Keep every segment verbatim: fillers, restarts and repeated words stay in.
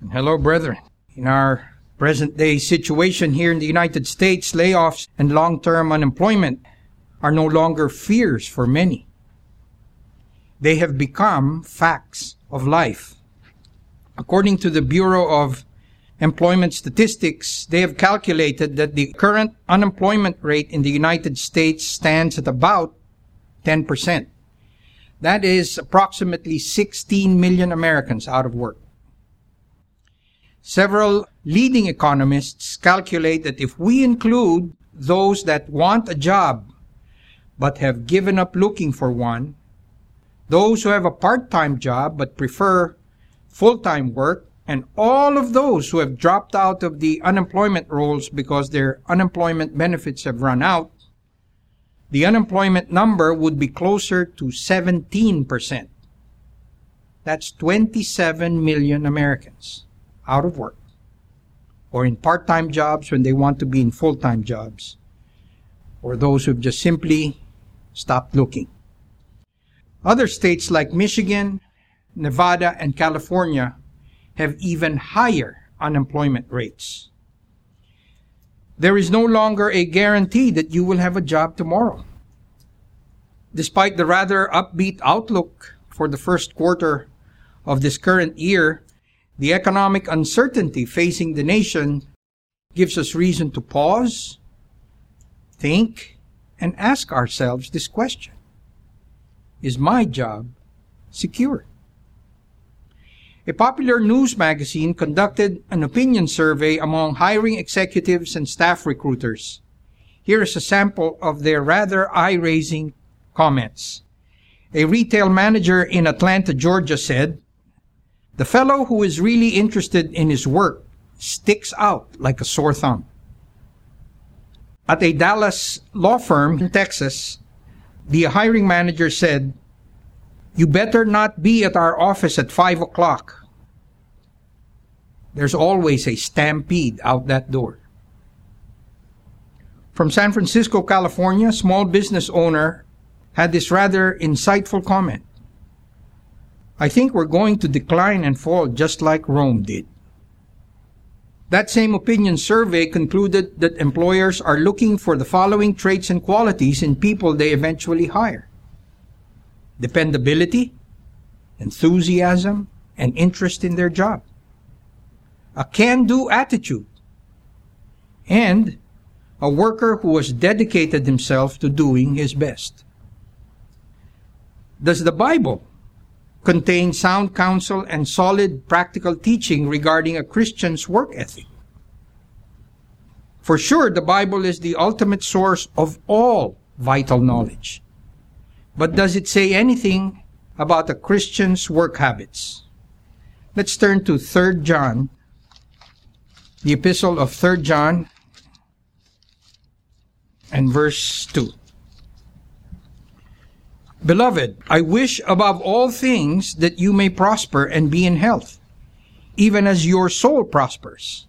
Hello, brethren. In our present-day situation here in the United States, layoffs and long-term unemployment are no longer fears for many. They have become facts of life. According to the Bureau of Employment Statistics, they have calculated that the current unemployment rate in the United States stands at about ten percent. That is approximately sixteen million Americans out of work. Several leading economists calculate that if we include those that want a job but have given up looking for one, those who have a part-time job but prefer full-time work, and all of those who have dropped out of the unemployment rolls because their unemployment benefits have run out, the unemployment number would be closer to seventeen percent. That's twenty-seven million Americans out of work, or in part-time jobs when they want to be in full-time jobs, or those who have just simply stopped looking. Other states like Michigan, Nevada, and California have even higher unemployment rates. There is no longer a guarantee that you will have a job tomorrow. Despite the rather upbeat outlook for the first quarter of this current year, the economic uncertainty facing the nation gives us reason to pause, think, and ask ourselves this question: is my job secure? A popular news magazine conducted an opinion survey among hiring executives and staff recruiters. Here is a sample of their rather eye-raising comments. A retail manager in Atlanta, Georgia said, "The fellow who is really interested in his work sticks out like a sore thumb." At a Dallas law firm in Texas, the hiring manager said, "You better not be at our office at five o'clock. There's always a stampede out that door." From San Francisco, California, a small business owner had this rather insightful comment: "I think we're going to decline and fall just like Rome did." That same opinion survey concluded that employers are looking for the following traits and qualities in people they eventually hire: dependability, enthusiasm, and interest in their job, a can-do attitude, and a worker who has dedicated himself to doing his best. Does the Bible contain sound counsel and solid practical teaching regarding a Christian's work ethic? For sure, the Bible is the ultimate source of all vital knowledge. But does it say anything about a Christian's work habits? Let's turn to Third John, the epistle of Third John, and verse two. "Beloved, I wish above all things that you may prosper and be in health, even as your soul prospers."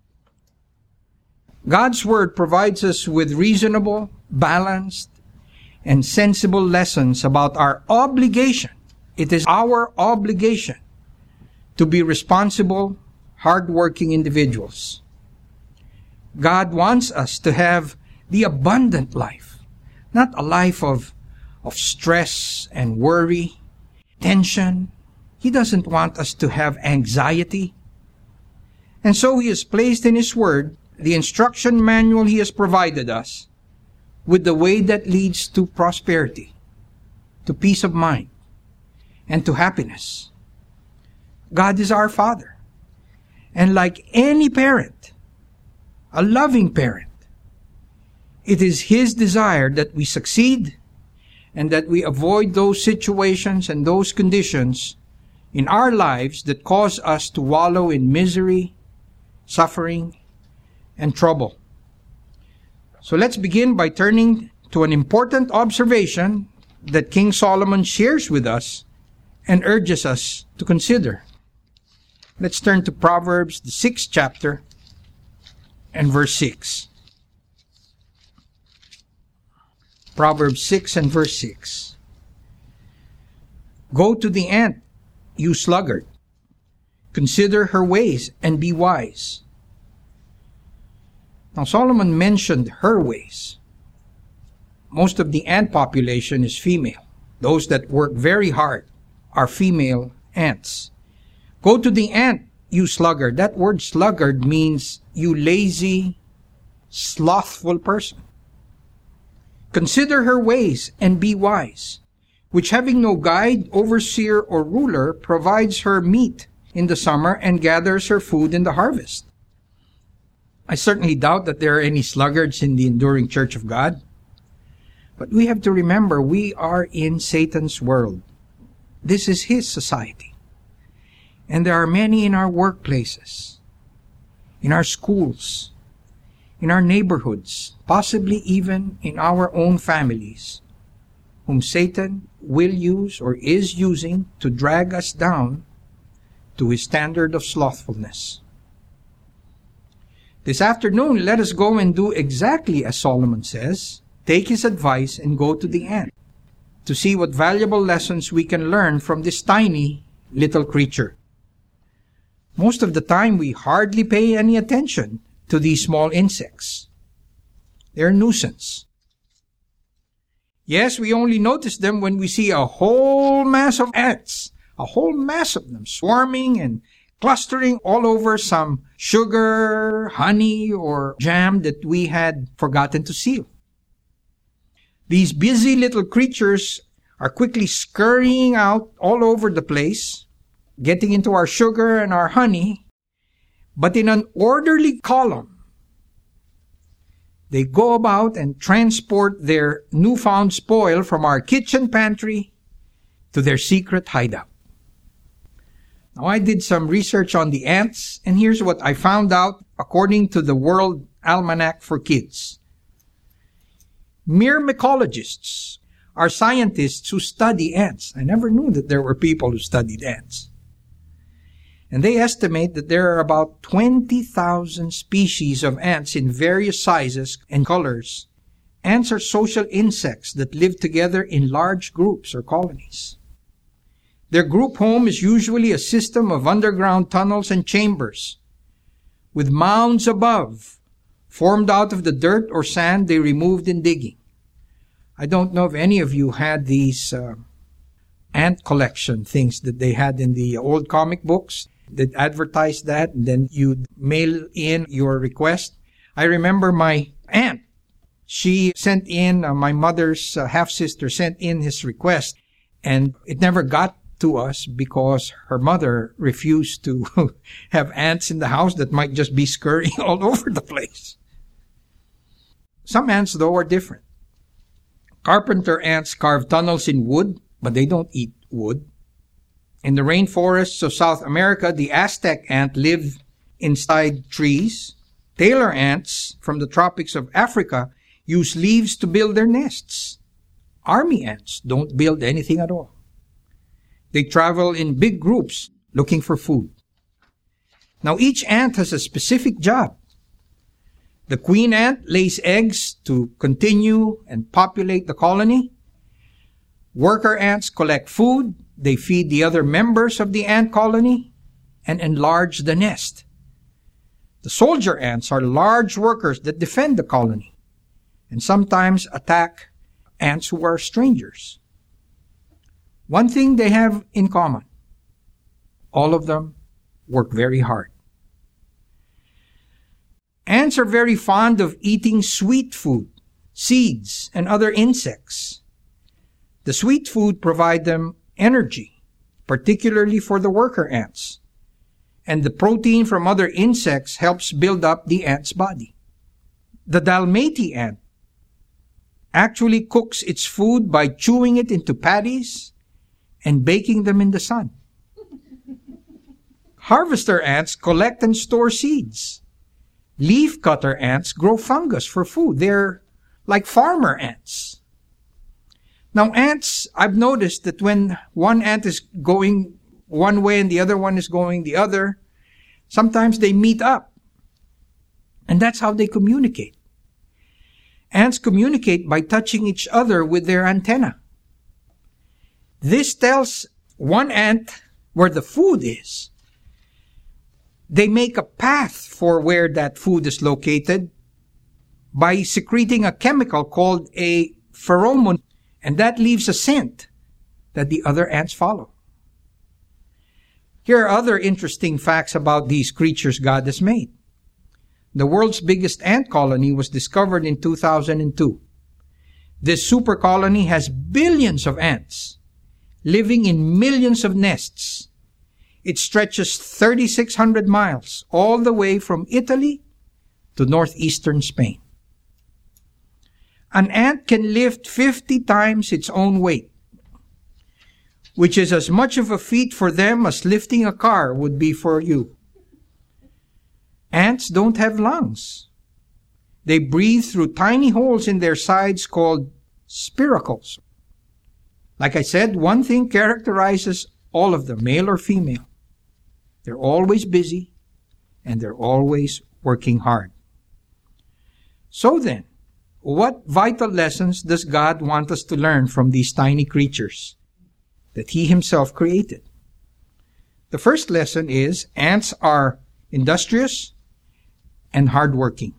God's Word provides us with reasonable, balanced, and sensible lessons about our obligation. It is our obligation to be responsible, hardworking individuals. God wants us to have the abundant life, not a life of of stress and worry, tension. He doesn't want us to have anxiety. And so He has placed in His Word the instruction manual He has provided us with the way that leads to prosperity, to peace of mind, and to happiness. God is our Father. And like any parent, a loving parent, it is His desire that we succeed and that we avoid those situations and those conditions in our lives that cause us to wallow in misery, suffering, and trouble. So let's begin by turning to an important observation that King Solomon shares with us and urges us to consider. Let's turn to Proverbs, the sixth chapter, and verse six. Proverbs six and verse six. "Go to the ant, you sluggard. Consider her ways and be wise. Now, Solomon mentioned her ways. Most of the ant population is female. Those that work very hard are female ants. Go to the ant, you sluggard. That word sluggard means you lazy, slothful person. Consider her ways and be wise, which having no guide, overseer, or ruler, provides her meat in the summer and gathers her food in the harvest. I certainly doubt that there are any sluggards in the enduring church of God. But we have to remember we are in Satan's world. This is his society. And there are many in our workplaces, in our schools, in our neighborhoods, possibly even in our own families, whom Satan will use or is using to drag us down to his standard of slothfulness. This afternoon, let us go and do exactly as Solomon says. Take his advice and go to the ant to see what valuable lessons we can learn from this tiny little creature. Most of the time, we hardly pay any attention to these small insects. They're a nuisance. Yes, we only notice them when we see a whole mass of ants, a whole mass of them swarming and clustering all over some sugar, honey, or jam that we had forgotten to seal. These busy little creatures are quickly scurrying out all over the place, getting into our sugar and our honey, but in an orderly column. They go about and transport their newfound spoil from our kitchen pantry to their secret hideout. Now, I did some research on the ants, and here's what I found out according to the World Almanac for Kids. Myrmecologists are scientists who study ants. I never knew that there were people who studied ants. And they estimate that there are about twenty thousand species of ants in various sizes and colors. Ants are social insects that live together in large groups or colonies. Their group home is usually a system of underground tunnels and chambers, with mounds above, formed out of the dirt or sand they removed in digging. I don't know if any of you had these uh, ant collection things that they had in the old comic books that advertised that, and then you'd mail in your request. I remember my aunt, she sent in, uh, my mother's uh, half-sister sent in his request, and it never got to us because her mother refused to have ants in the house that might just be scurrying all over the place. Some ants, though, are different. Carpenter ants carve tunnels in wood, but they don't eat wood. In the rainforests of South America, the Aztec ant live inside trees. Tailor ants from the tropics of Africa use leaves to build their nests. Army ants don't build anything at all. They travel in big groups looking for food. Now, each ant has a specific job. The queen ant lays eggs to continue and populate the colony. Worker ants collect food. They feed the other members of the ant colony and enlarge the nest. The soldier ants are large workers that defend the colony and sometimes attack ants who are strangers. One thing they have in common: all of them work very hard. Ants are very fond of eating sweet food, seeds, and other insects. The sweet food provide them energy, particularly for the worker ants. And the protein from other insects helps build up the ant's body. The Dalmati ant actually cooks its food by chewing it into patties and baking them in the sun. Harvester ants collect and store seeds. Leaf cutter ants grow fungus for food. They're like farmer ants. Now, ants, I've noticed that when one ant is going one way and the other one is going the other, sometimes they meet up. And that's how they communicate. Ants communicate by touching each other with their antenna. This tells one ant where the food is. They make a path for where that food is located by secreting a chemical called a pheromone, and that leaves a scent that the other ants follow. Here are other interesting facts about these creatures God has made. The world's biggest ant colony was discovered in two thousand two. This super colony has billions of ants living in millions of nests. It stretches three thousand six hundred miles all the way from Italy to northeastern Spain. An ant can lift fifty times its own weight, which is as much of a feat for them as lifting a car would be for you. Ants don't have lungs. They breathe through tiny holes in their sides called spiracles. Like I said, one thing characterizes all of them, male or female. They're always busy and they're always working hard. So then, what vital lessons does God want us to learn from these tiny creatures that He Himself created? The first lesson is ants are industrious and hardworking.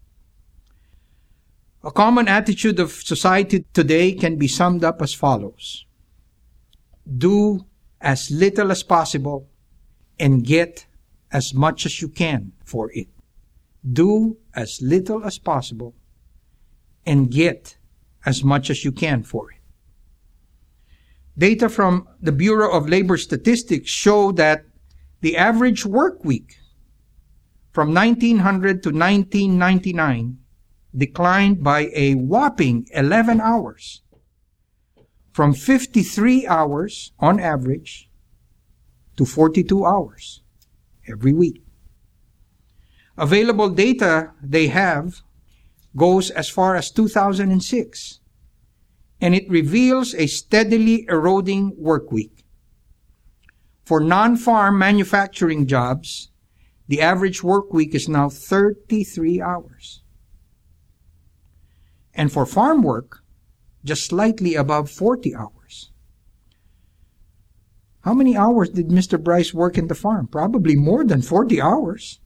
A common attitude of society today can be summed up as follows: do as little as possible and get as much as you can for it. Do as little as possible and get as much as you can for it. Data from the Bureau of Labor Statistics show that the average work week from nineteen hundred to nineteen ninety-nine declined by a whopping eleven hours, from fifty-three hours on average to forty-two hours every week. Available data they have goes as far as two thousand six, and it reveals a steadily eroding work week. For non-farm manufacturing jobs, the average work week is now thirty-three hours. And for farm work, just slightly above forty hours. How many hours did Mister Bryce work in the farm? Probably more than forty hours.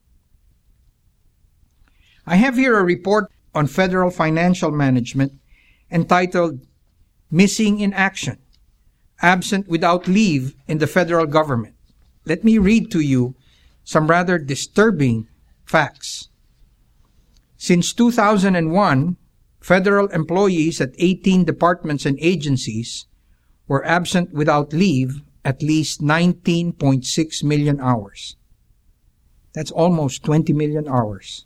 I have here a report on federal financial management entitled Missing in Action, Absent Without Leave in the Federal Government. Let me read to you some rather disturbing facts. Since two thousand one, federal employees at eighteen departments and agencies were absent without leave at least nineteen point six million hours. That's almost twenty million hours.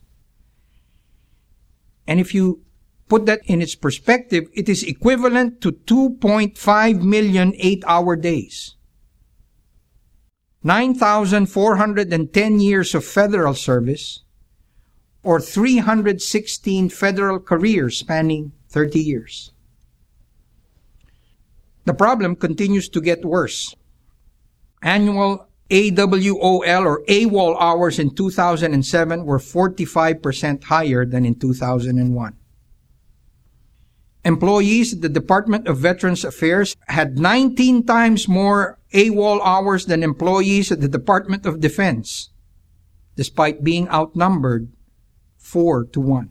And if you put that in its perspective, it is equivalent to two point five million eight-hour days. nine thousand four hundred ten years of federal service, or three hundred sixteen federal careers spanning thirty years. The problem continues to get worse. Annual A W O L or AWOL hours in two thousand seven were forty-five percent higher than in two thousand one. Employees at the Department of Veterans Affairs had nineteen times more AWOL hours than employees at the Department of Defense, despite being outnumbered four to one.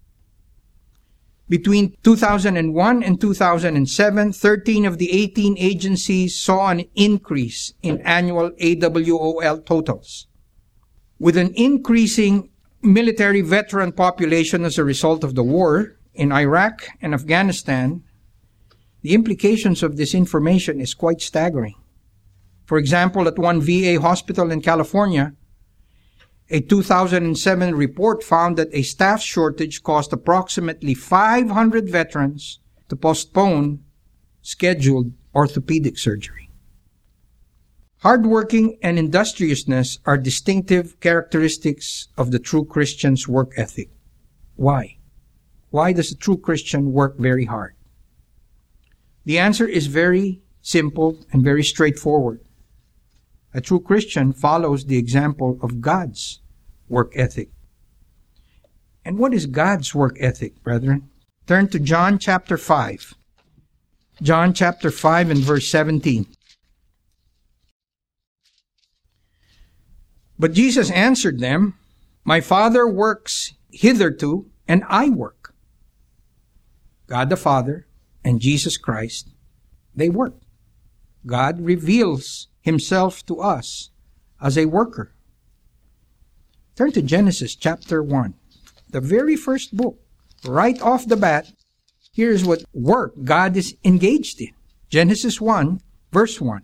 Between two thousand one and two thousand seven, thirteen of the eighteen agencies saw an increase in annual A W O L totals. With an increasing military veteran population as a result of the war in Iraq and Afghanistan, the implications of this information is quite staggering. For example, at one V A hospital in California, a two thousand seven report found that a staff shortage caused approximately five hundred veterans to postpone scheduled orthopedic surgery. Hardworking and industriousness are distinctive characteristics of the true Christian's work ethic. Why? Why does a true Christian work very hard? The answer is very simple and very straightforward. A true Christian follows the example of God's work ethic. And what is God's work ethic, brethren? Turn to John chapter five. John chapter five and verse seventeen. But Jesus answered them, My Father works hitherto, and I work. God the Father and Jesus Christ, they work. God reveals himself to us as a worker. Turn to Genesis chapter one, the very first book. Right off the bat, here's what work God is engaged in. Genesis one, verse one.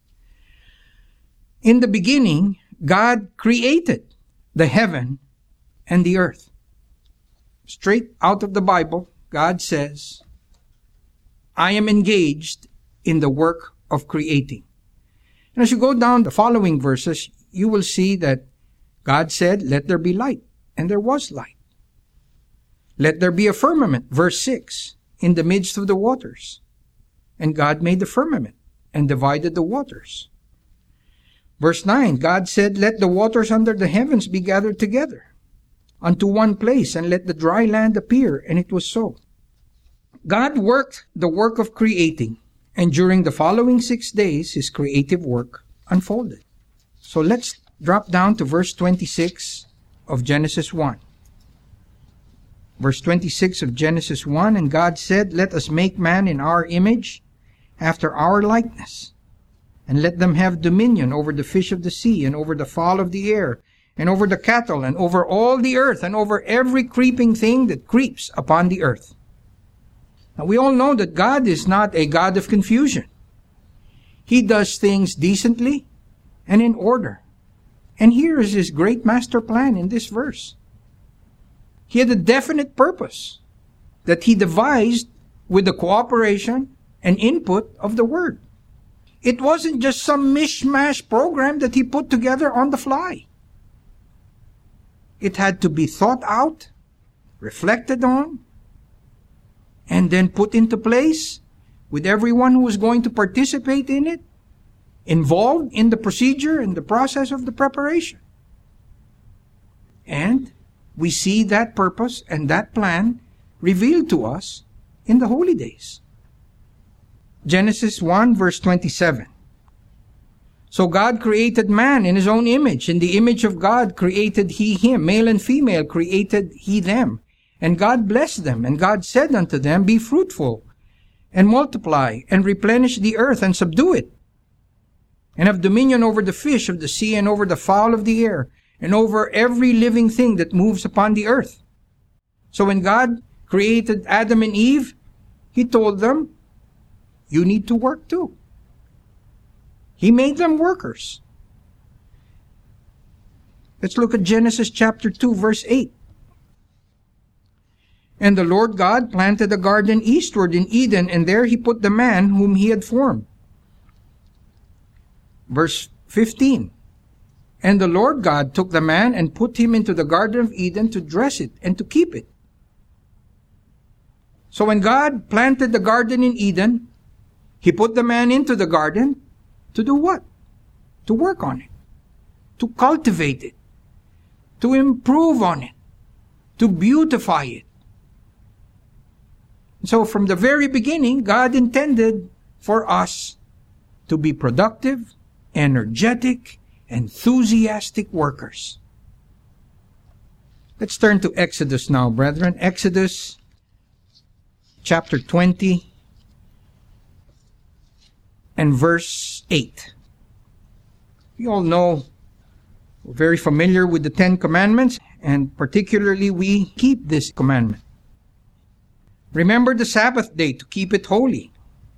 In the beginning, God created the heaven and the earth. Straight out of the Bible, God says, I am engaged in the work of creating. And as you go down the following verses, you will see that God said, let there be light, and there was light. Let there be a firmament, verse six, in the midst of the waters. And God made the firmament and divided the waters. Verse nine, God said, let the waters under the heavens be gathered together unto one place, and let the dry land appear, and it was so. God worked the work of creating, and during the following six days, his creative work unfolded. So let's drop down to verse twenty-six of Genesis one. Verse twenty-six of Genesis one, and God said, let us make man in our image, after our likeness, and let them have dominion over the fish of the sea, and over the fowl of the air, and over the cattle, and over all the earth, and over every creeping thing that creeps upon the earth. Now we all know that God is not a God of confusion. He does things decently and in order. And here is his great master plan in this verse. He had a definite purpose that he devised with the cooperation and input of the Word. It wasn't just some mishmash program that he put together on the fly. It had to be thought out, reflected on, and then put into place with everyone who was going to participate in it, involved in the procedure and the process of the preparation. And we see that purpose and that plan revealed to us in the holy days. Genesis one, verse twenty-seven. So God created man in his own image. In the image of God created he him. Male and female created he them. And God blessed them. And God said unto them, be fruitful, and multiply, and replenish the earth, and subdue it, and have dominion over the fish of the sea, and over the fowl of the air, and over every living thing that moves upon the earth. So when God created Adam and Eve, he told them, you need to work too. He made them workers. Let's look at Genesis chapter two, verse eight. And the Lord God planted a garden eastward in Eden, and there he put the man whom he had formed. Verse fifteen. And the Lord God took the man and put him into the Garden of Eden to dress it and to keep it. So when God planted the garden in Eden, he put the man into the garden to do what? To work on it, to cultivate it, to improve on it, to beautify it. So from the very beginning, God intended for us to be productive, energetic, enthusiastic workers. Let's turn to Exodus now, brethren. Exodus chapter twenty and verse eight. You all know, we're very familiar with the Ten Commandments, and particularly we keep this commandment. Remember the Sabbath day to keep it holy.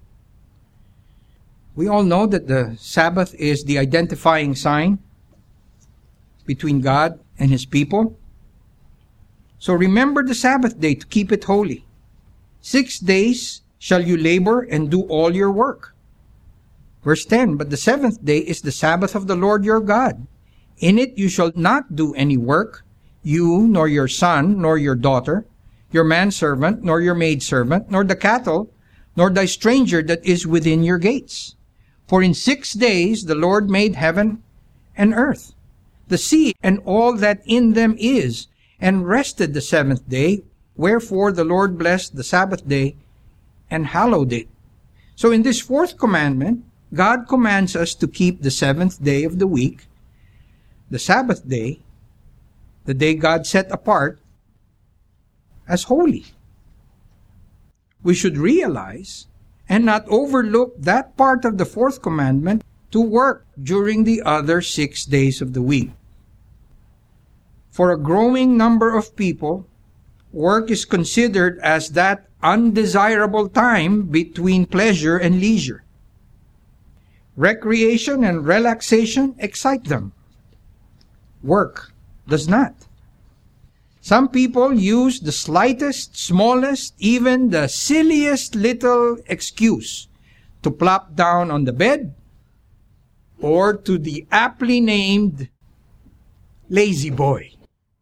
We all know that the Sabbath is the identifying sign between God and his people. So remember the Sabbath day to keep it holy. Six days shall you labor and do all your work. Verse ten, but the seventh day is the Sabbath of the Lord your God. In it you shall not do any work, you, nor your son, nor your daughter, your manservant, nor your maidservant, nor the cattle, nor thy stranger that is within your gates. For in six days the Lord made heaven and earth, the sea, and all that in them is, and rested the seventh day. Wherefore the Lord blessed the Sabbath day and hallowed it. So in this fourth commandment, God commands us to keep the seventh day of the week the Sabbath day, the day God set apart, as holy. We should realize and not overlook that part of the fourth commandment to work during the other six days of the week. For a growing number of people, work is considered as that undesirable time between pleasure and leisure. Recreation and relaxation excite them. Work does not. Some people use the slightest, smallest, even the silliest little excuse to plop down on the bed or to the aptly named lazy boy.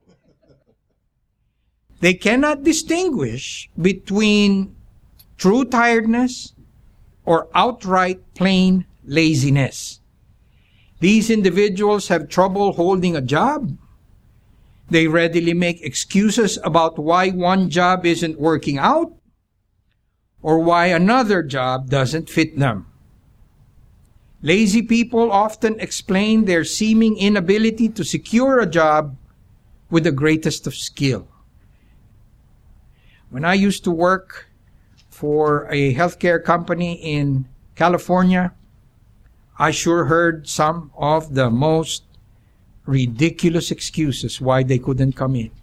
They cannot distinguish between true tiredness or outright plain laziness. These individuals have trouble holding a job. They readily make excuses about why one job isn't working out or why another job doesn't fit them. Lazy people often explain their seeming inability to secure a job with the greatest of skill. When I used to work for a healthcare company in California, I sure heard some of the most ridiculous excuses why they couldn't come in.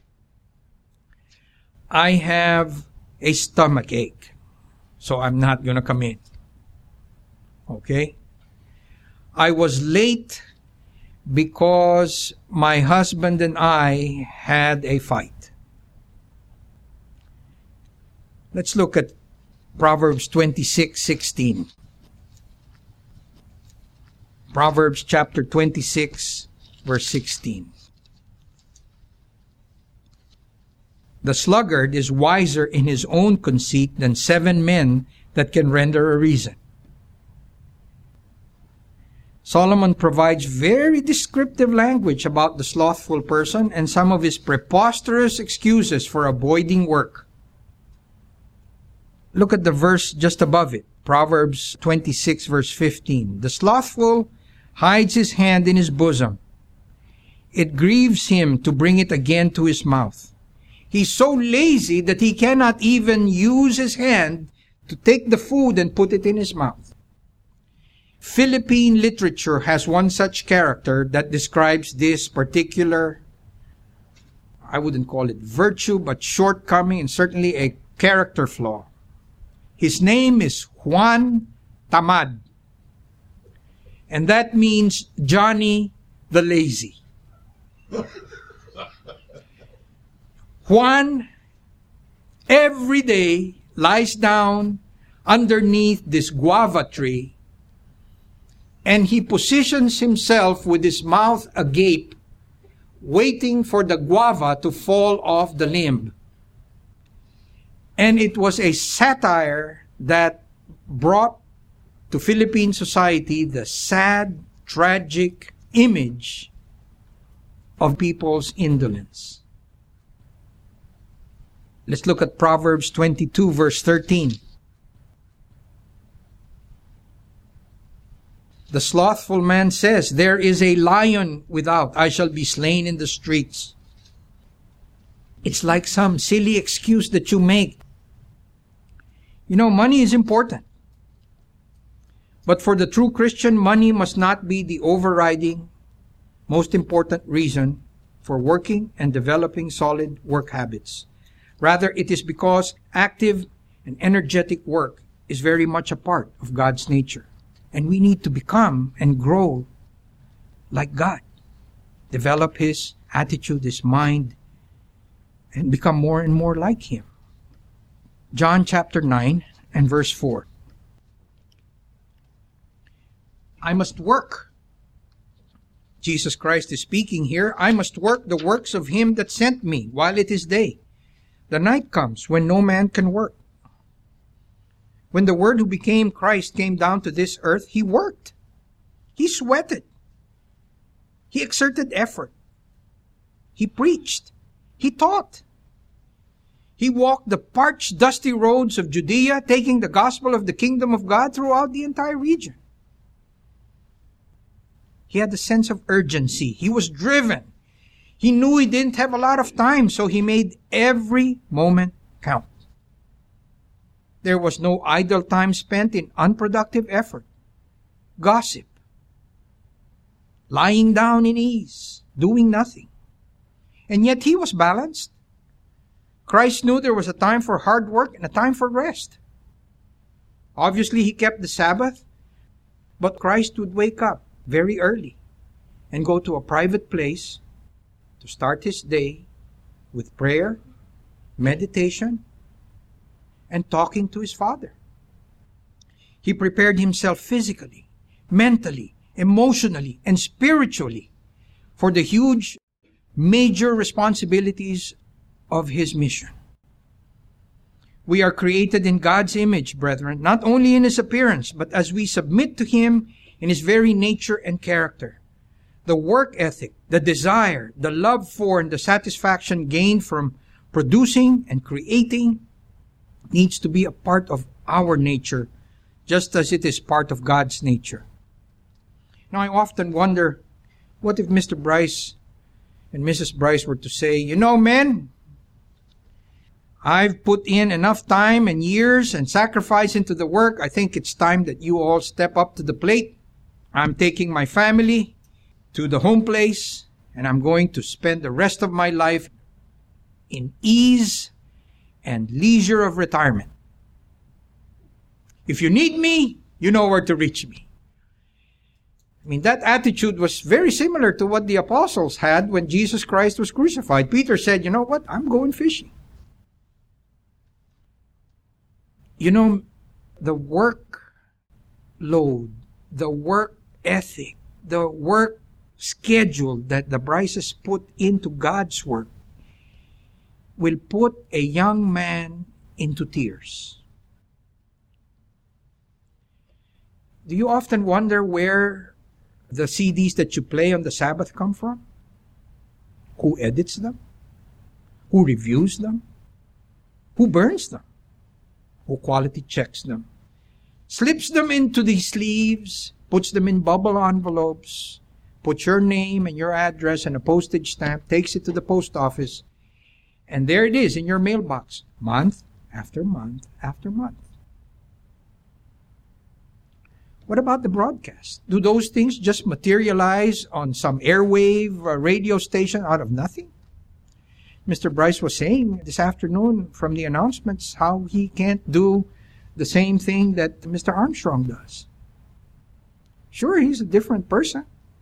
I have a stomach ache, so I'm not going to come in. Okay? I was late because my husband and I had a fight. Let's look at Proverbs twenty-six sixteen. Proverbs chapter twenty-six, verse sixteen. The sluggard is wiser in his own conceit than seven men that can render a reason. Solomon provides very descriptive language about the slothful person and some of his preposterous excuses for avoiding work. Look at the verse just above it, Proverbs twenty-six, verse fifteen. The slothful hides his hand in his bosom. It grieves him to bring it again to his mouth. He's so lazy that he cannot even use his hand to take the food and put it in his mouth. Philippine literature has one such character that describes this particular, I wouldn't call it virtue, but shortcoming and certainly a character flaw. His name is Juan Tamad. And that means Johnny the Lazy. Juan every day lies down underneath this guava tree and he positions himself with his mouth agape, waiting for the guava to fall off the limb. And it was a satire that brought to Philippine society the sad, tragic image of people's indolence. Let's look at Proverbs twenty-two, verse thirteen. The slothful man says, "There is a lion without, I shall be slain in the streets." It's like some silly excuse that you make. You know, money is important. But for the true Christian, money must not be the overriding, most important reason for working and developing solid work habits. Rather, it is because active and energetic work is very much a part of God's nature. And we need to become and grow like God. Develop His attitude, His mind, and become more and more like Him. John chapter nine and verse four. I must work. Jesus Christ is speaking here. I must work the works of Him that sent me while it is day. The night comes when no man can work. When the Word who became Christ came down to this earth, He worked. He sweated. He exerted effort. He preached. He taught. He walked the parched, dusty roads of Judea, taking the gospel of the kingdom of God throughout the entire region. He had a sense of urgency. He was driven. He knew he didn't have a lot of time, so he made every moment count. There was no idle time spent in unproductive effort, gossip, lying down in ease, doing nothing. And yet he was balanced. Christ knew there was a time for hard work and a time for rest. Obviously, he kept the Sabbath, but Christ would wake up very early and go to a private place to start his day with prayer, meditation, and talking to his Father. He prepared himself physically, mentally, emotionally, and spiritually for the huge, major responsibilities of his mission. We are created in God's image, brethren, not only in his appearance, but as we submit to him in his very nature and character. The work ethic, the desire, the love for, and the satisfaction gained from producing and creating needs to be a part of our nature, just as it is part of God's nature. Now, I often wonder, what if Mister Bryce and Missus Bryce were to say, you know, men, I've put in enough time and years and sacrifice into the work. I think it's time that you all step up to the plate. I'm taking my family to the home place, and I'm going to spend the rest of my life in ease and leisure of retirement. If you need me, you know where to reach me. I mean, that attitude was very similar to what the apostles had when Jesus Christ was crucified. Peter said, you know what, I'm going fishing. You know, the work load, the work ethic, the work schedule that the Bryces put into God's work will put a young man into tears. Do you often wonder where the C Ds that you play on the Sabbath come from? Who edits them? Who reviews them? Who burns them? Who quality checks them? Slips them into the sleeves, puts them in bubble envelopes, puts your name and your address and a postage stamp, takes it to the post office, and there it is in your mailbox, month after month after month. What about the broadcast? Do those things just materialize on some airwave uh, radio station out of nothing? Mister Bryce was saying this afternoon from the announcements how he can't do the same thing that Mister Armstrong does. Sure, he's a different person.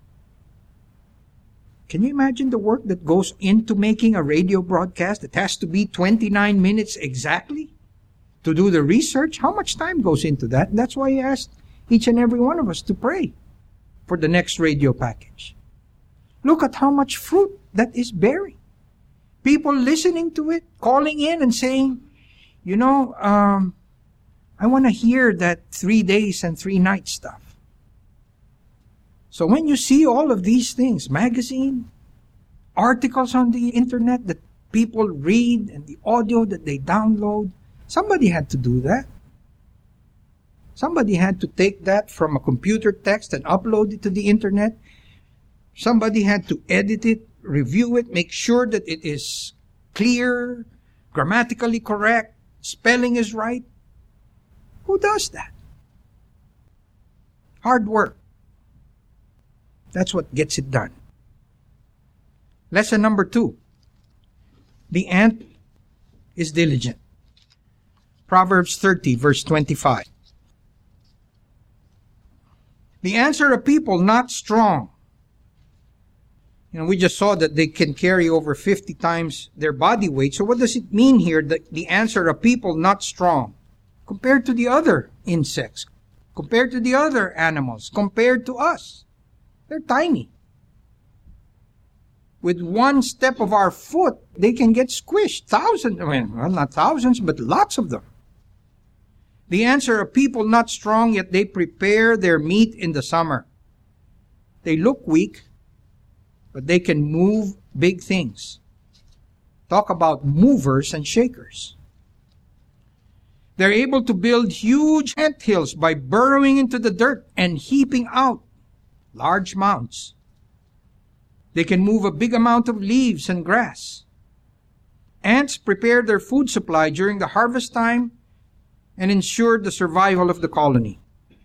Can you imagine the work that goes into making a radio broadcast? It has to be twenty-nine minutes exactly to do the research. How much time goes into that? And that's why he asked each and every one of us to pray for the next radio package. Look at how much fruit that is bearing. People listening to it, calling in and saying, you know, um, I want to hear that three days and three nights stuff. So when you see all of these things, magazine, articles on the internet that people read, and the audio that they download, somebody had to do that. Somebody had to take that from a computer text and upload it to the internet. Somebody had to edit it, review it, make sure that it is clear, grammatically correct, spelling is right. Who does that? Hard work. That's what gets it done. Lesson number two. The ant is diligent. Proverbs thirty, verse twenty-five. The ants are a people not strong. You know, we just saw that they can carry over fifty times their body weight. So what does it mean here that the ants are a people not strong? Compared to the other insects, compared to the other animals, compared to us. They're tiny. With one step of our foot, they can get squished. Thousands, I mean, well, not thousands, but lots of them. The ants are a people not strong, yet they prepare their meat in the summer. They look weak, but they can move big things. Talk about movers and shakers. They're able to build huge ant hills by burrowing into the dirt and heaping out large mounds. They can move a big amount of leaves and grass. Ants prepare their food supply during the harvest time and ensure the survival of the colony.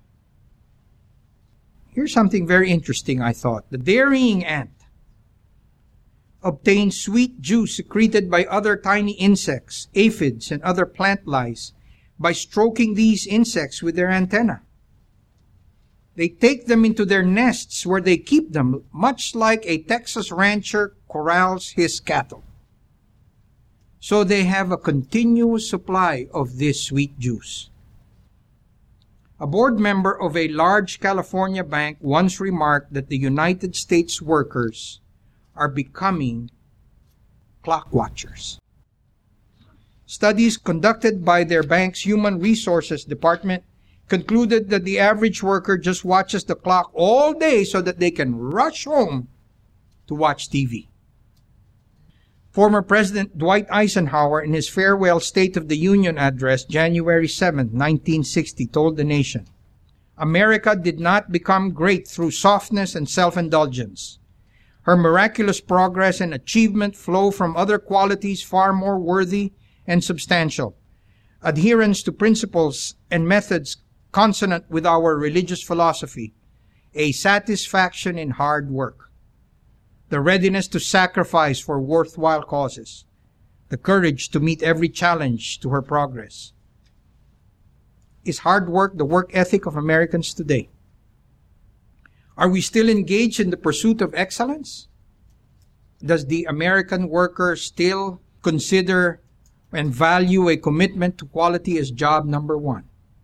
Here's something very interesting, I thought. The dairying ant obtains sweet juice secreted by other tiny insects, aphids, and other plant lice by stroking these insects with their antenna. They take them into their nests where they keep them, much like a Texas rancher corrals his cattle. So they have a continuous supply of this sweet juice. A board member of a large California bank once remarked that the United States workers are becoming clock watchers. Studies conducted by their bank's Human Resources Department concluded that the average worker just watches the clock all day so that they can rush home to watch T V. Former President Dwight Eisenhower, in his farewell State of the Union address, January seventh, nineteen sixty, told the nation, "America did not become great through softness and self-indulgence. Her miraculous progress and achievement flow from other qualities far more worthy and substantial: adherence to principles and methods consonant with our religious philosophy, a satisfaction in hard work, the readiness to sacrifice for worthwhile causes, the courage to meet every challenge to her progress." Is hard work the work ethic of Americans today? Are we still engaged in the pursuit of excellence? Does the American worker still consider and value a commitment to quality as job number one?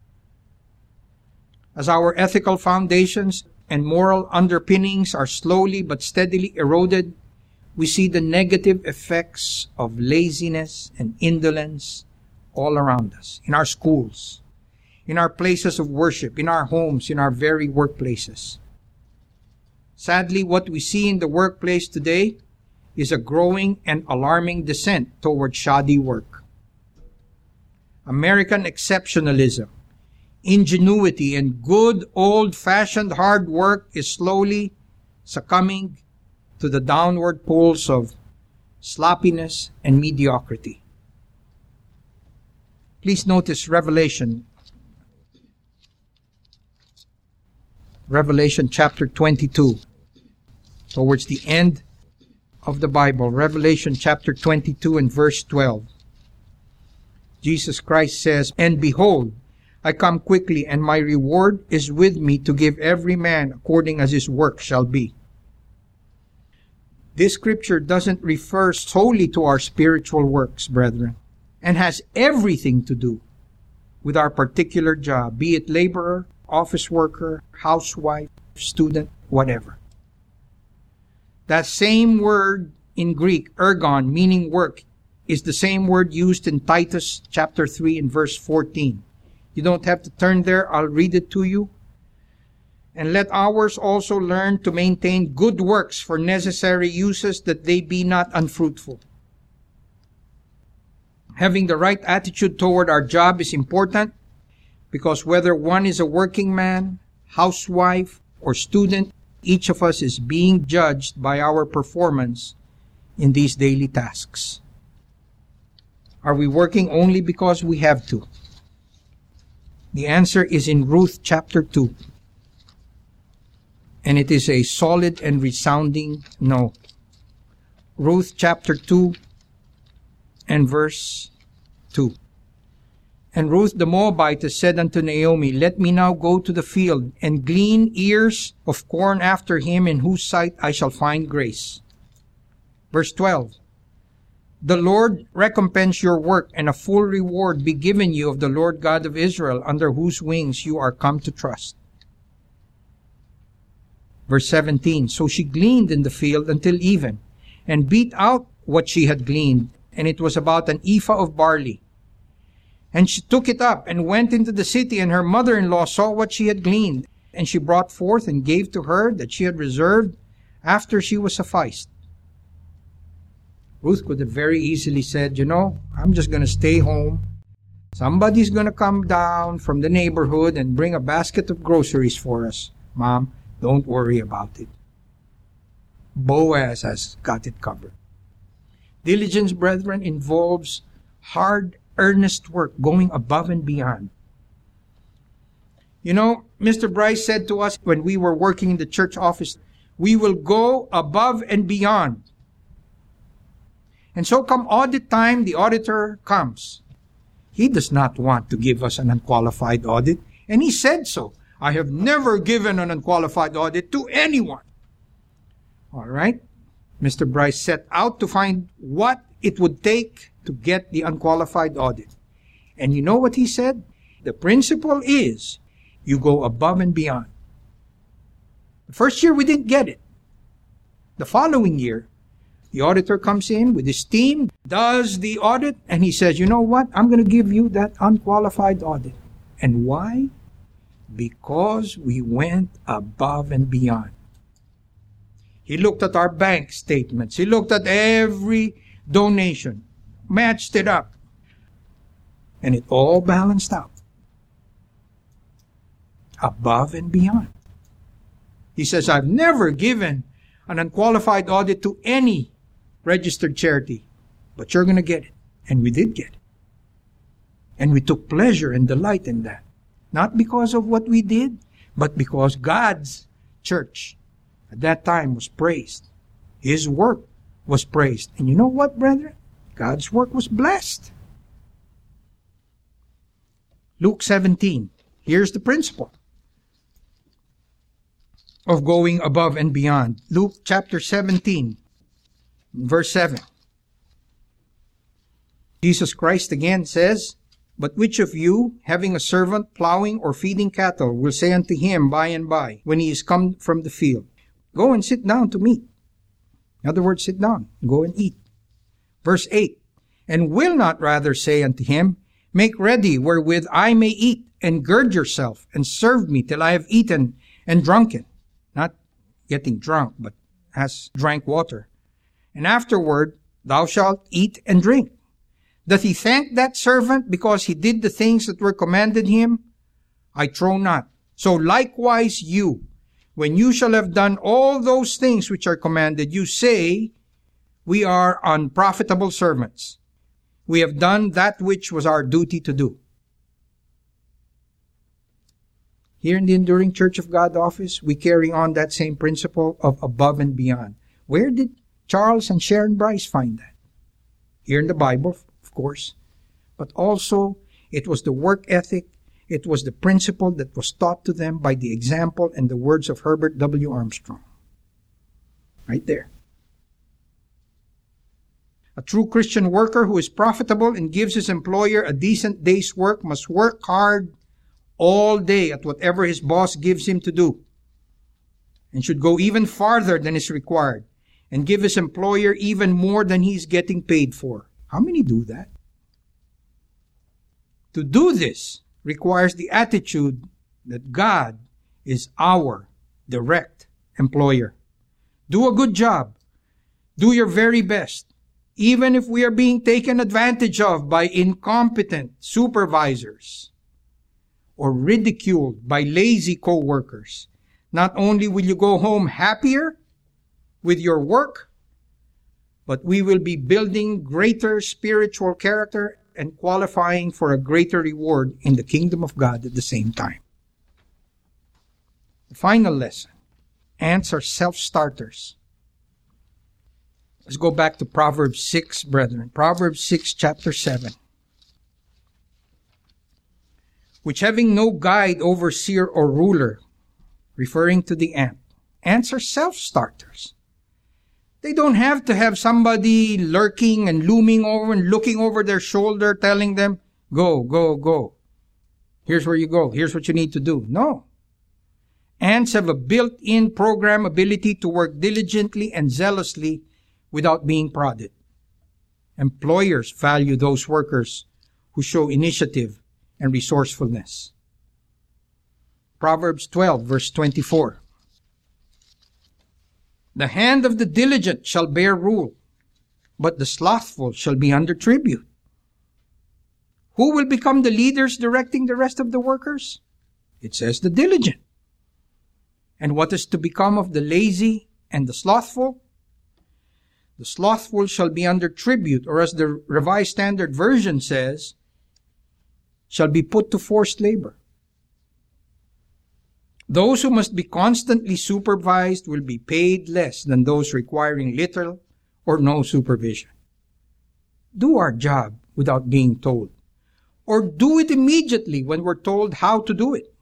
As our ethical foundations and moral underpinnings are slowly but steadily eroded, we see the negative effects of laziness and indolence all around us, in our schools, in our places of worship, in our homes, in our very workplaces. Sadly, what we see in the workplace today is a growing and alarming descent toward shoddy work. American exceptionalism, ingenuity, and good old-fashioned hard work is slowly succumbing to the downward pulls of sloppiness and mediocrity. Please notice Revelation. Revelation chapter twenty-two. Towards the end of the Bible, Revelation chapter twenty-two and verse twelve. Jesus Christ says, "And behold, I come quickly, and my reward is with me to give every man according as his work shall be." This scripture doesn't refer solely to our spiritual works, brethren, and has everything to do with our particular job, be it laborer, office worker, housewife, student, whatever. That same word in Greek, ergon, meaning work, is the same word used in Titus chapter three and verse fourteen. You don't have to turn there. I'll read it to you. "And let ours also learn to maintain good works for necessary uses, that they be not unfruitful." Having the right attitude toward our job is important, because whether one is a working man, housewife, or student, each of us is being judged by our performance in these daily tasks. Are we working only because we have to? The answer is in Ruth chapter two. And it is a solid and resounding no. Ruth chapter two and verse two. "And Ruth the Moabitess said unto Naomi, Let me now go to the field, and glean ears of corn after him, in whose sight I shall find grace." Verse twelve. "The Lord recompense your work, and a full reward be given you of the Lord God of Israel, under whose wings you are come to trust." Verse seventeen. "So she gleaned in the field until even, and beat out what she had gleaned, and it was about an ephah of barley. And she took it up, and went into the city, and her mother-in-law saw what she had gleaned. And she brought forth and gave to her that she had reserved after she was sufficed." Ruth could have very easily said, you know, I'm just going to stay home. Somebody's going to come down from the neighborhood and bring a basket of groceries for us, Mom. Don't worry about it. Boaz has got it covered. Diligence, brethren, involves hard, earnest work, going above and beyond. You know, Mister Bryce said to us when we were working in the church office, we will go above and beyond. And so come audit time, the auditor comes. He does not want to give us an unqualified audit, and he said so. I have never given an unqualified audit to anyone. All right? Mister Bryce set out to find what it would take to get the unqualified audit. And you know what he said? The principle is you go above and beyond. The first year we didn't get it. The following year, the auditor comes in with his team, does the audit, and he says, you know what? I'm going to give you that unqualified audit. And why? Because we went above and beyond. He looked at our bank statements. He looked at every donation, matched it up, and it all balanced out. Above and beyond. He says, I've never given an unqualified audit to any registered charity, but you're going to get it. And we did get it. And we took pleasure and delight in that. Not because of what we did, but because God's church at that time was praised. His work was praised. And you know what, brethren? God's work was blessed. Luke seventeen. Here's the principle of going above and beyond. Luke chapter seventeen, verse seven. Jesus Christ again says, but which of you, having a servant plowing or feeding cattle, will say unto him by and by, when he is come from the field, go and sit down to meat. In other words, sit down, go and eat. Verse eight, and will not rather say unto him, make ready wherewith I may eat, and gird yourself, and serve me till I have eaten and drunken. Not getting drunk, but has drank water. And afterward, thou shalt eat and drink. Doth he thank that servant because he did the things that were commanded him? I trow not. So likewise you, when you shall have done all those things which are commanded, you say, we are unprofitable servants. We have done that which was our duty to do. Here in the Enduring Church of God office, we carry on that same principle of above and beyond. Where did Charles and Sharon Bryce find that? Here in the Bible, of course. But also, it was the work ethic, it was the principle that was taught to them by the example and the words of Herbert W. Armstrong. Right there. A true Christian worker who is profitable and gives his employer a decent day's work must work hard all day at whatever his boss gives him to do, and should go even farther than is required, and give his employer even more than he's getting paid for. How many do that? To do this requires the attitude that God is our direct employer. Do a good job. Do your very best. Even if we are being taken advantage of by incompetent supervisors or ridiculed by lazy co-workers, not only will you go home happier with your work, but we will be building greater spiritual character and qualifying for a greater reward in the kingdom of God at the same time. The final lesson. Ants are self-starters. Let's go back to Proverbs six, brethren. Proverbs six, chapter seven. Which having no guide, overseer, or ruler, referring to the ant. Ants are self-starters. They don't have to have somebody lurking and looming over and looking over their shoulder telling them, go, go, go. Here's where you go. Here's what you need to do. No. Ants have a built-in program ability to work diligently and zealously without being prodded. Employers value those workers who show initiative and resourcefulness. Proverbs twelve, verse twenty-four. The hand of the diligent shall bear rule, but the slothful shall be under tribute. Who will become the leaders directing the rest of the workers? It says the diligent. And what is to become of the lazy and the slothful? The slothful shall be under tribute, or as the Revised Standard Version says, shall be put to forced labor. Those who must be constantly supervised will be paid less than those requiring little or no supervision. Do our job without being told, or do it immediately when we're told how to do it.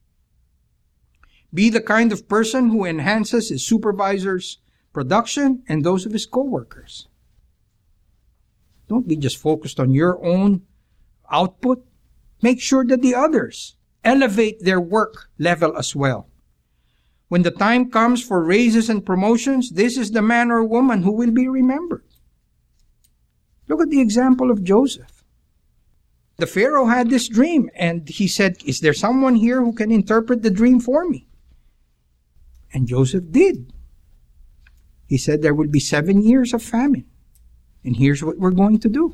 Be the kind of person who enhances his supervisor's production and those of his co-workers. Don't be just focused on your own output. Make sure that the others elevate their work level as well. When the time comes for raises and promotions, this is the man or woman who will be remembered. Look at the example of Joseph. The Pharaoh had this dream, and he said, "Is there someone here who can interpret the dream for me?" And Joseph did. He said there will be seven years of famine. And here's what we're going to do.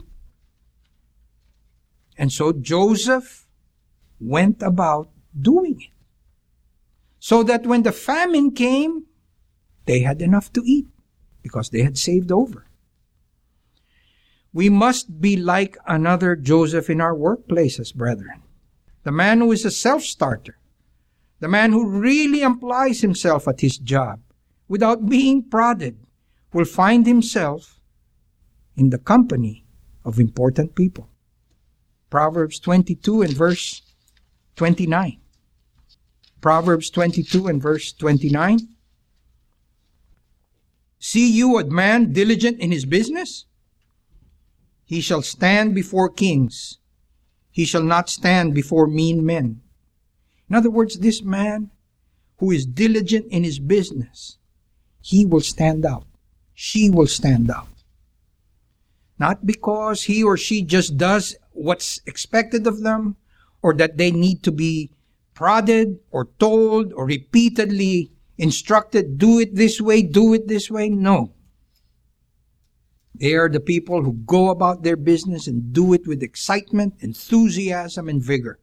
And so Joseph went about doing it. So that when the famine came, they had enough to eat because they had saved over. We must be like another Joseph in our workplaces, brethren. The man who is a self-starter. The man who really applies himself at his job without being prodded will find himself in the company of important people. Proverbs twenty-two and verse twenty-nine. Proverbs twenty-two and verse twenty-nine. See you a man diligent in his business? He shall stand before kings. He shall not stand before mean men. In other words, this man who is diligent in his business, he will stand out. She will stand out. Not because he or she just does what's expected of them, or that they need to be prodded or told or repeatedly instructed, do it this way, do it this way. No. They are the people who go about their business and do it with excitement, enthusiasm, and vigor.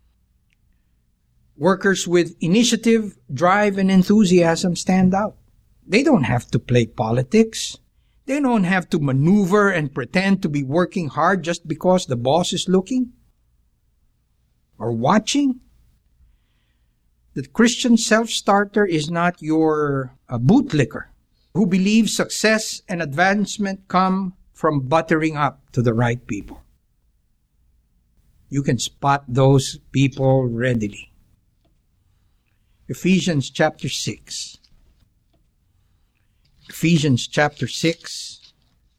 Workers with initiative, drive, and enthusiasm stand out. They don't have to play politics. They don't have to maneuver and pretend to be working hard just because the boss is looking or watching. The Christian self-starter is not your uh, bootlicker who believes success and advancement come from buttering up to the right people. You can spot those people readily. Ephesians chapter six. Ephesians chapter six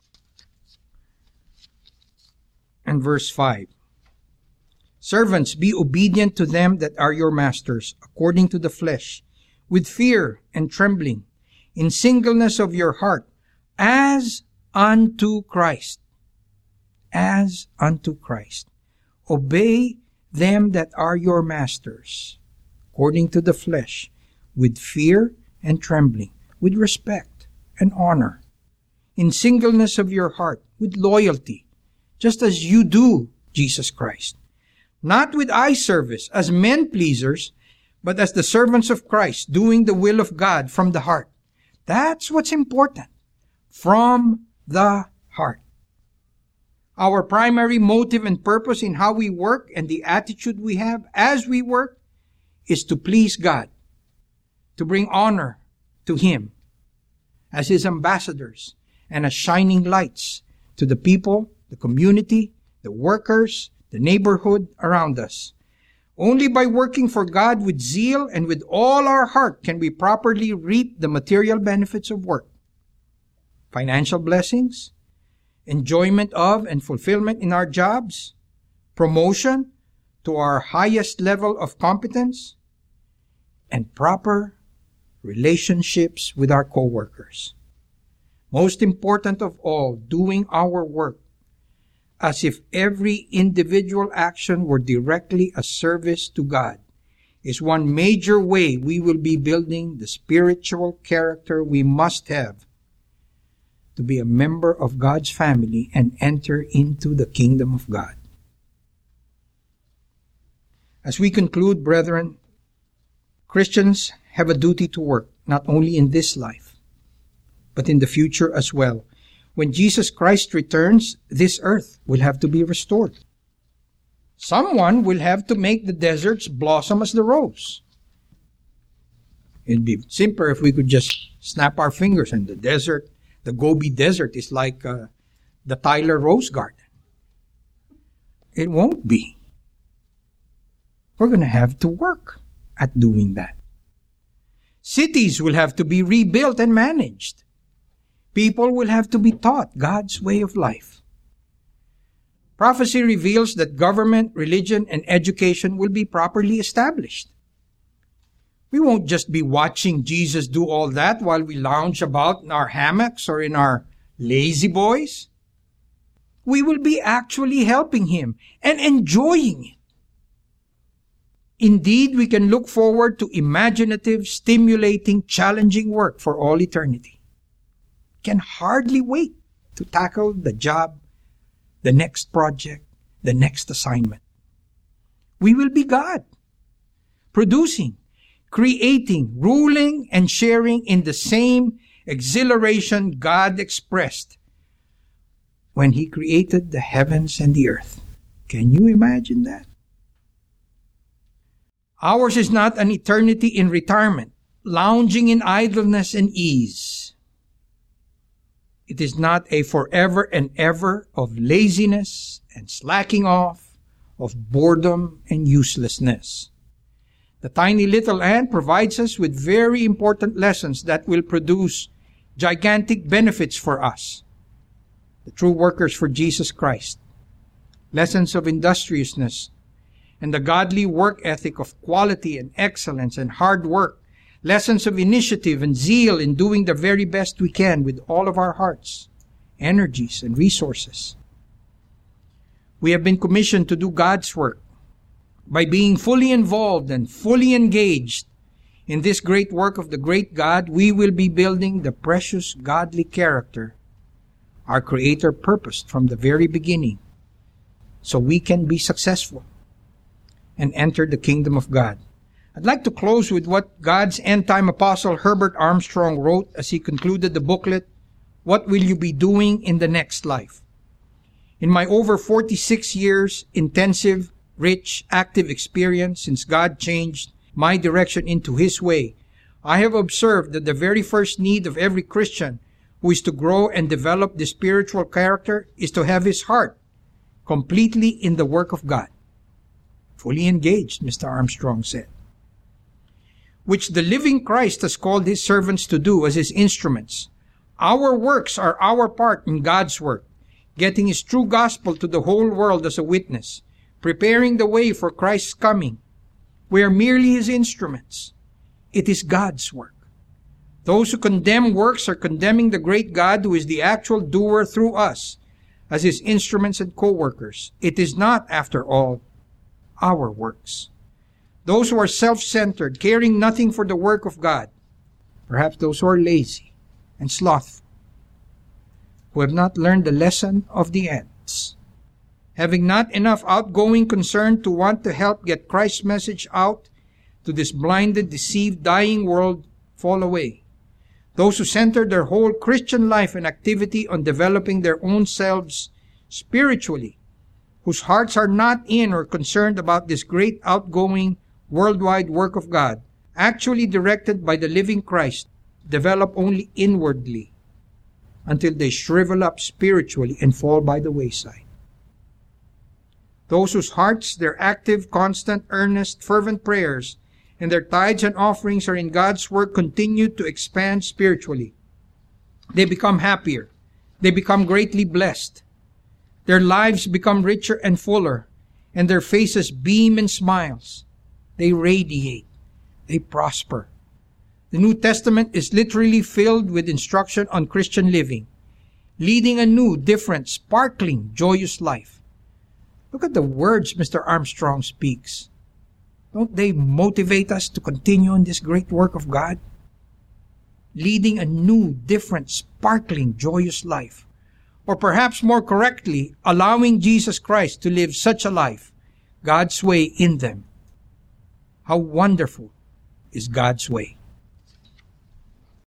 and verse five. Servants, be obedient to them that are your masters, according to the flesh, with fear and trembling, in singleness of your heart, as unto Christ. As unto Christ. Obey them that are your masters, according to the flesh, with fear and trembling, with respect and honor, in singleness of your heart, with loyalty, just as you do Jesus Christ. Not with eye service as men pleasers, but as the servants of Christ, doing the will of God from the heart. That's what's important. From the heart. Our primary motive and purpose in how we work and the attitude we have as we work is to please God, to bring honor to Him as His ambassadors and as shining lights to the people, the community, the workers, the neighborhood around us. Only by working for God with zeal and with all our heart can we properly reap the material benefits of work. Financial blessings, enjoyment of and fulfillment in our jobs, promotion to our highest level of competence, and proper relationships with our co-workers. Most important of all, doing our work as if every individual action were directly a service to God is one major way we will be building the spiritual character we must have to be a member of God's family and enter into the kingdom of God. As we conclude, brethren, Christians have a duty to work, not only in this life, but in the future as well. When Jesus Christ returns, this earth will have to be restored. Someone will have to make the deserts blossom as the rose. It'd be simpler if we could just snap our fingers and the desert, the Gobi Desert is like uh, the Tyler Rose Garden. It won't be. We're going to have to work at doing that. Cities will have to be rebuilt and managed. People will have to be taught God's way of life. Prophecy reveals that government, religion, and education will be properly established. We won't just be watching Jesus do all that while we lounge about in our hammocks or in our lazy boys. We will be actually helping Him and enjoying it. Indeed, we can look forward to imaginative, stimulating, challenging work for all eternity. Can hardly wait to tackle the job, the next project, the next assignment. We will be God, producing, creating, ruling, and sharing in the same exhilaration God expressed when He created the heavens and the earth. Can you imagine that? Ours is not an eternity in retirement, lounging in idleness and ease. It is not a forever and ever of laziness and slacking off, of boredom and uselessness. The tiny little ant provides us with very important lessons that will produce gigantic benefits for us, the true workers for Jesus Christ. Lessons of industriousness and the godly work ethic of quality and excellence and hard work. Lessons of initiative and zeal in doing the very best we can with all of our hearts, energies, and resources. We have been commissioned to do God's work. By being fully involved and fully engaged in this great work of the great God, we will be building the precious godly character our Creator purposed from the very beginning, so we can be successful and enter the kingdom of God. I'd like to close with what God's end-time apostle Herbert Armstrong wrote as he concluded the booklet, What Will You Be Doing in the Next Life? In my over forty-six years intensive, rich, active experience since God changed my direction into His way, I have observed that the very first need of every Christian who is to grow and develop the spiritual character is to have his heart completely in the work of God. Fully engaged, Mister Armstrong said, which the living Christ has called His servants to do as His instruments. Our works are our part in God's work, getting His true gospel to the whole world as a witness, preparing the way for Christ's coming. We are merely His instruments. It is God's work. Those who condemn works are condemning the great God who is the actual doer through us as His instruments and co-workers. It is not, after all, our works. Those who are self-centered, caring nothing for the work of God, perhaps those who are lazy and slothful, who have not learned the lesson of the ants, having not enough outgoing concern to want to help get Christ's message out to this blinded, deceived, dying world, fall away. Those who center their whole Christian life and activity on developing their own selves spiritually, whose hearts are not in or concerned about this great outgoing worldwide work of God, actually directed by the living Christ, develop only inwardly until they shrivel up spiritually and fall by the wayside. Those whose hearts, their active, constant, earnest, fervent prayers, and their tithes and offerings are in God's work continue to expand spiritually. They become happier. They become greatly blessed. Their lives become richer and fuller, and their faces beam in smiles. They radiate. They prosper. The New Testament is literally filled with instruction on Christian living, leading a new, different, sparkling, joyous life. Look at the words Mister Armstrong speaks. Don't they motivate us to continue in this great work of God? Leading a new, different, sparkling, joyous life. Or perhaps more correctly, allowing Jesus Christ to live such a life, God's way in them. How wonderful is God's way.